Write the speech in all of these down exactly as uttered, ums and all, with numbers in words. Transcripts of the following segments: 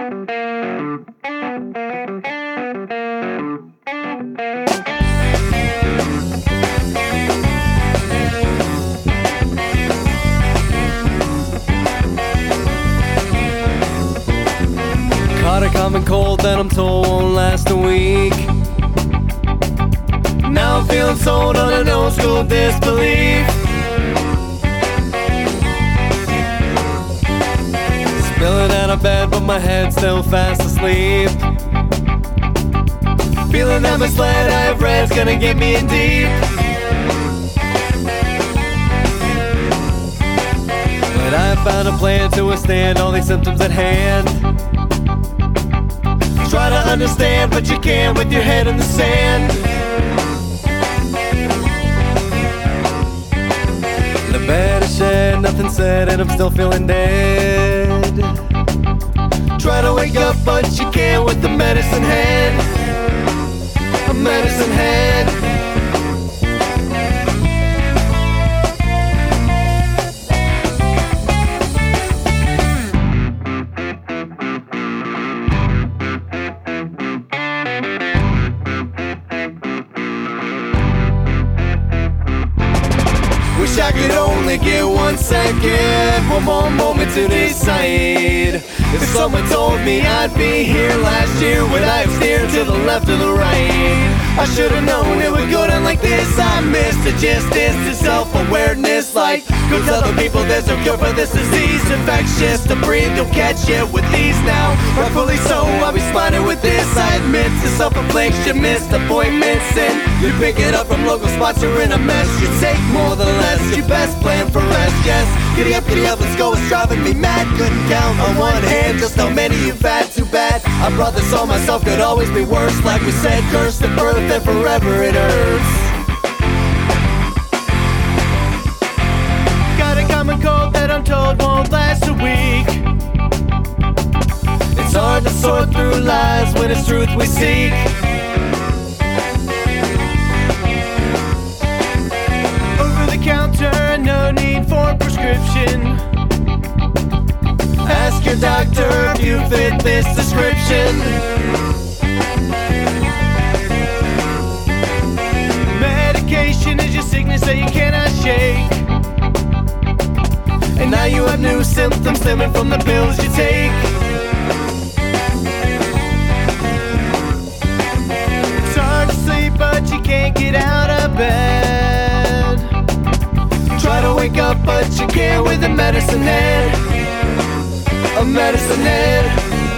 Caught a common cold that I'm told won't last a week. Now I'm feeling sold on an old school disbelief. Spilling out of bed but my head's still fast asleep. Feeling that misled I have read's gonna get me in deep. But I found a plan to withstand all these symptoms at hand. Try to understand, but you can't with your head in the sand. The bed is shed, nothing said, and I'm still feeling dead. Try to wake up, but you can't with the medicine head. A medicine head. Wish I could only get one second, one more moment to decide. If someone told me I'd be here last year, would I have steered to the left or the right? I should've known it would go down like this. I missed the gist, it's the self-awareness. Like, go tell the people there's no cure for this disease. Infectious to breathe, you'll catch it with ease now. Rightfully so, I'll be spotted with this. I admit to self-affliction, missed appointments, and you pick it up from local spots or in a mess. You take more than less, you best plan for rest, yes. Giddy up, giddy up, let's go, it's driving me mad. Couldn't count on one hand just how many you've had, too bad. I brought this on myself, could always be worse. Like we said, cursed at birth and forever it hurts. Got a common cold that I'm told won't last a week. It's hard to sort through lies when it's truth we seek. Over the counter, no need for prescription. Ask your doctor if you fit this description. Medication is your sickness that you cannot shake. And now you have new symptoms stemming from the pills you take. It's hard to sleep but you can't get out of bed. Try to wake up but you can't with a medicine head. A medicine head.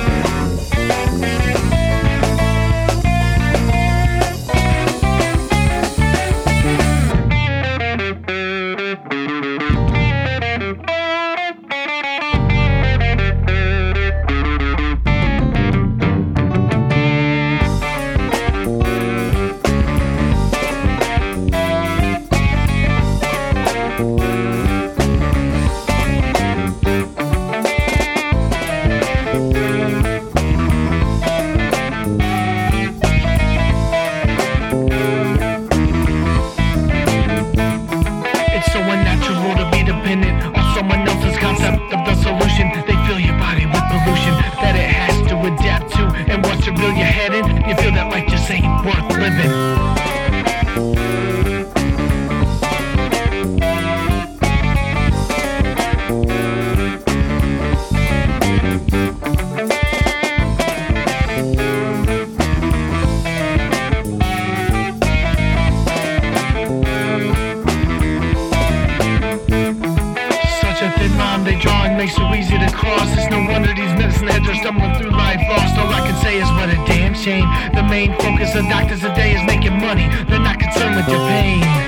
Makes it easy to cross. It's no wonder these medicine heads are stumbling through life lost. All I can say is what a damn shame. The main focus of doctors today is making money. They're not concerned with your pain.